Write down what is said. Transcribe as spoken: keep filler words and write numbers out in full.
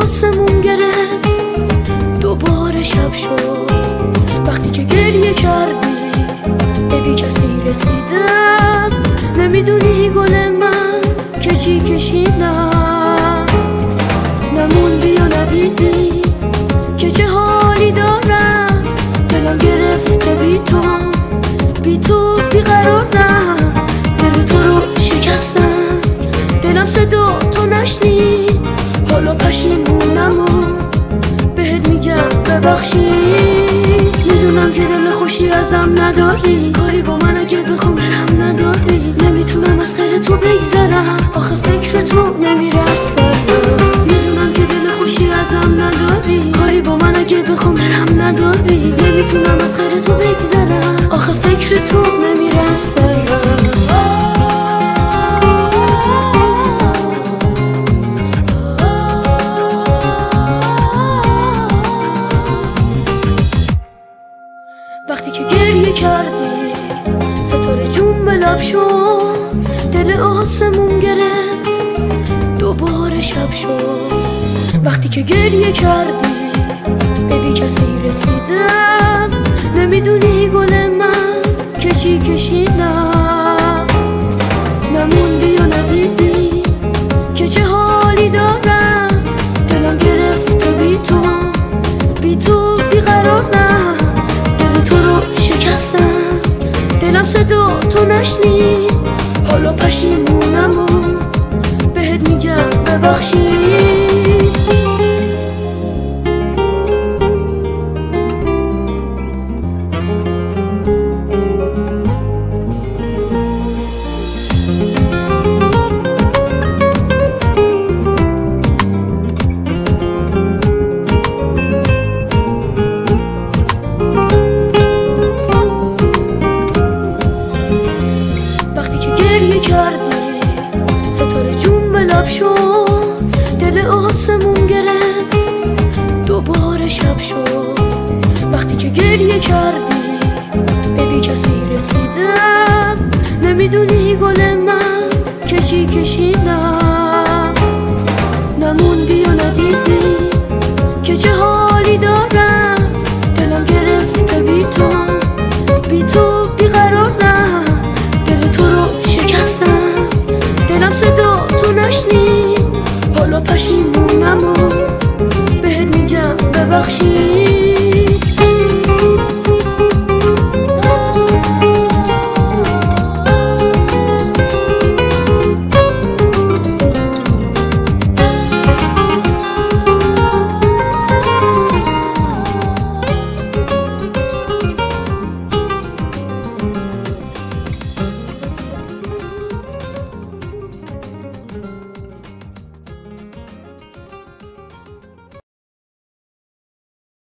آسمون گرفت، دوباره شب شد. وقتی که گریه کردی به بی کسی رسیدم، نمیدونی گل من که چی کشیدم. نموندی و ندیدی که چه حالی دارم، دلم گرفته بی تو، بی تو بیقرارم. دل تو رو شکستم، دلم صدا تو نشنید، حالا پشیمونم و بهت میگم ببخشید. میدونم که دل خوشی ازم نداری، کاری با من اگه بخوام برم نداری. نمیتونم از خیلی تو بگذرم، آخه فکر تو نمیره از سرم. میدونم که دل خوشی ازم نداری، کاری با من اگه بخوام برم نداری. نمیتونم از خیلی تو بگذرم، آخه فکر تو نمیره از سرم. وقتی که گریه کردی ستاره جون به لب شد، دل آسمون گرفت، دوباره شب شد. وقتی که گریه کردی به بی کسی رسیدم، نمیدونی گل من که چی کشیدم. نموندی و ندیدی که چه حالی دارم، دلم گرفته بی تو، بی تو بیقرارم. دلم صدا تو نشنید، حالا پشیمونم و بهت میگم ببخشید. کردی ستاره جون به لب شد، دل آسمون گرفت، دوباره شب شد. وقتی که گریه کردی به بی کسی رسیدم، نمیدونی گل من که چی کشیدم. نموندی و ندیدی که چه حالی دارم، دلم گرفته بی تو، بی تو بیقرارم. دلم صدا تو نشنید، حالا پشیمونم و بهت میگم ببخشید.